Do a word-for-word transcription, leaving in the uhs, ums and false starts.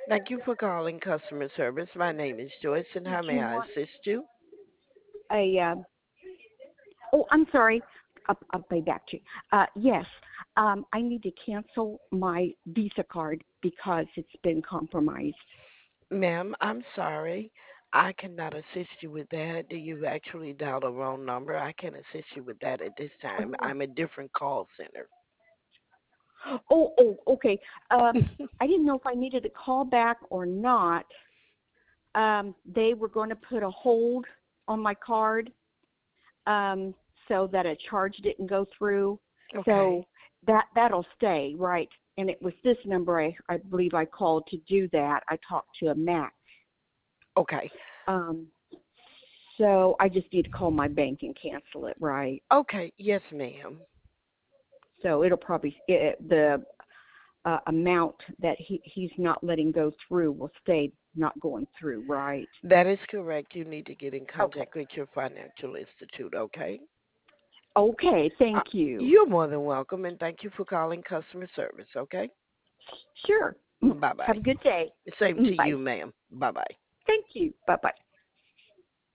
Thank you for calling customer service. My name is Joyce, and Did how may you I want assist you? a? Uh, oh, I'm sorry. I'll, I'll pay back to you. Uh, yes, um, I need to cancel my Visa card because it's been compromised. Ma'am, I'm sorry. I cannot assist you with that. Do you actually dial the wrong number? I can't assist you with that at this time. Oh, I'm a different call center. oh, oh, okay. Um, I didn't know if I needed to call back or not. Um, they were going to put a hold on my card um, so that a charge didn't go through. Okay. So that that'll stay, right? And it was this number I, I believe I called to do that. I talked to a Mac. Okay. Um, so I just need to call my bank and cancel it, right? Okay. Yes, ma'am. So it'll probably it, the uh, amount that he he's not letting go through will stay not going through, right? That is correct. You need to get in Okay. contact with your financial institute, okay? Okay. Uh, Thank you. you're more than welcome, and thank you for calling customer service, okay? Sure. Mm, Bye bye. have a good day. Same to Mm, you, bye. ma'am. Bye bye. Thank you. Bye bye.